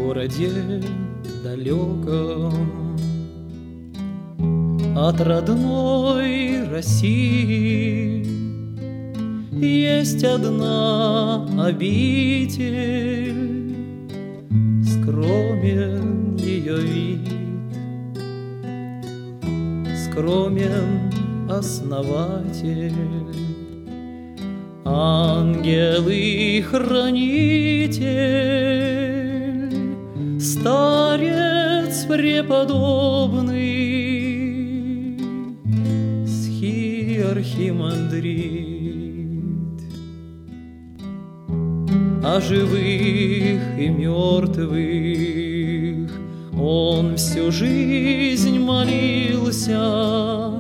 городе далеком от родной России есть одна обитель, скромен ее вид, скромен основатель, ангел и хранитель, старец преподобный, архимандрит. О живых и мертвых он всю жизнь молился: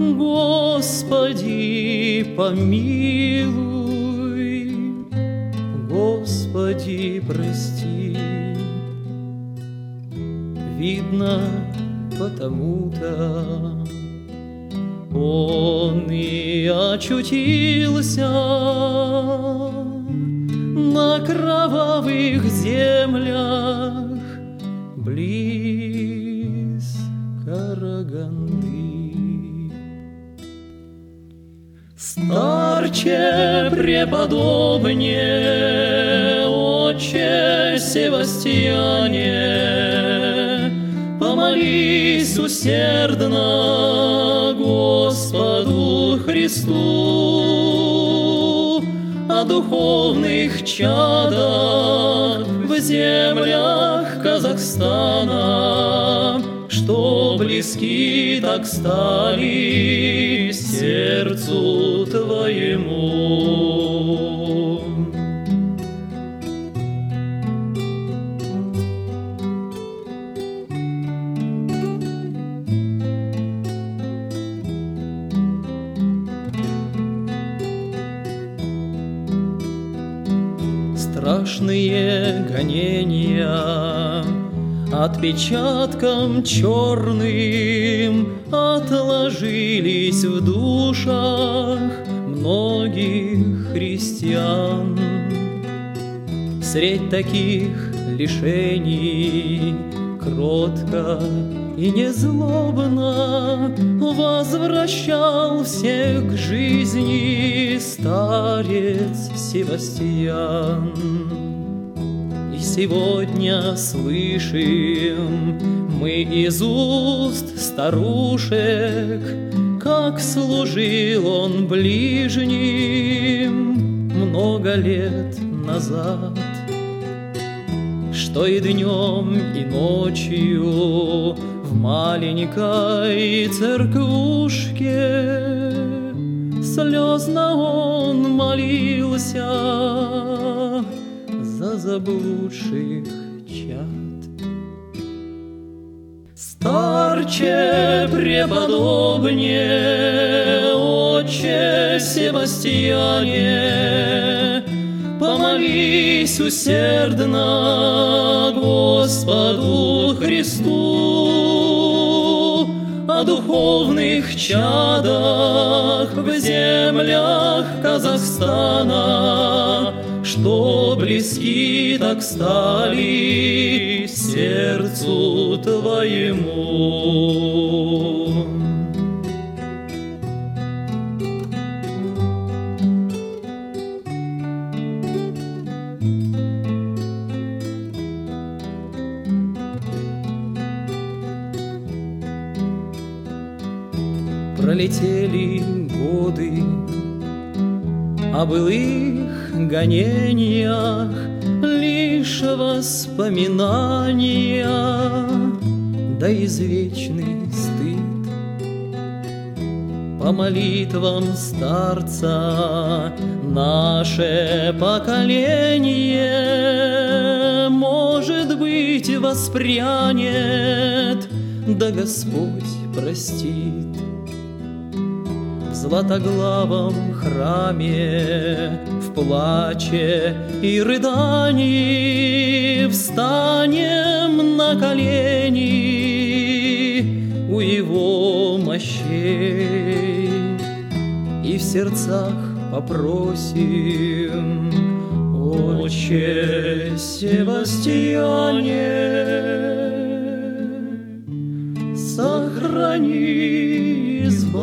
Господи, помилуй, Господи, прости. Видно, потому-то он и очутился на кровавых землях близ Караганды. Старче преподобне, отче Севастьяне, помолись усердно Господу Христу о духовных чадах в землях Казахстана, что близки так стали сердцу твоему. Страшные гонения отпечатком черным отложились в душах многих христиан. Средь таких лишений кротко и незлобно возвращал всех к жизни старец Севастьян. И сегодня слышим мы из уст старушек, как служил он ближним много лет назад, что и днем, и ночью в маленькой церквушке слезно он молился за заблудших чад. Старче преподобне, отче Севастьяне, помолись усердно Господу Христу о духовных чадах в землях Казахстана, что близки так стали сердцу твоему. Пролетели годы, о былых гонениях лишь воспоминания, да извечный стыд. По молитвам старца наше поколение, может быть, воспрянет, да Господь простит. В златоглавом храме, в плаче и рыдании встанем на колени у его мощей и в сердцах попросим: Отче Севастьяне, сохрани,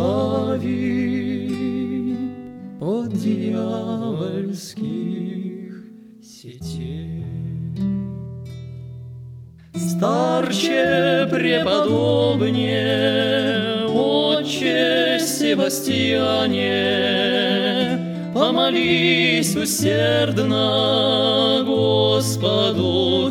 избави от дьявольских сетей. Старче преподобне, отче Севастьяне, помолись усердно Господу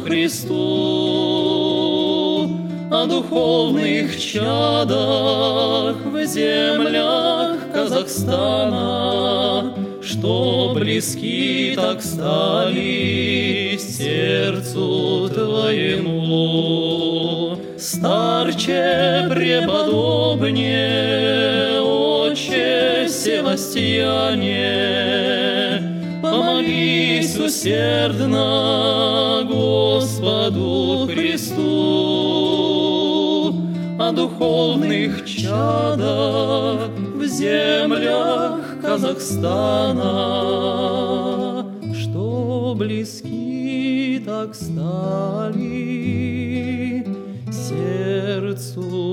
Христу о духовных чадах в землях Казахстана, что близки так стали сердцу Твоему. Старче преподобне, отче Севастьяне, помолись усердно Господу Христу о духовных чадах в землях Казахстана, что близки так стали сердцу